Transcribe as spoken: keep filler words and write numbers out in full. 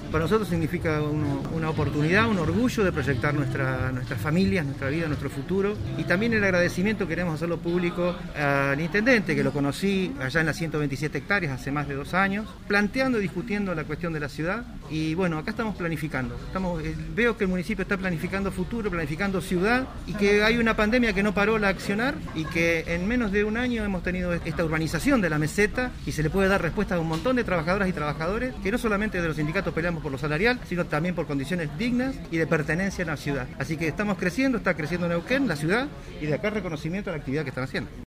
Para nosotros significa uno, una oportunidad, un orgullo de proyectar nuestra, nuestras familias, nuestra vida, nuestro futuro, y también el agradecimiento queremos hacerlo público al intendente, que lo conocí allá en las ciento veintisiete hectáreas hace más de dos años, planteando y discutiendo la cuestión de la ciudad, y bueno, acá estamos planificando. Estamos, veo que el municipio está planificando futuro, planificando ciudad, y que hay una pandemia que no paró la accionar, y que en menos de un año hemos tenido esta urbanización de la meseta, y se le puede dar respuesta a un montón de trabajadoras y trabajadores, que no solamente de los sindicatos peleamos por lo salarial, sino también por condiciones dignas y de pertenencia a la ciudad. Así que estamos creciendo, está creciendo Neuquén, la ciudad, y de acá reconocimiento a la actividad que están haciendo.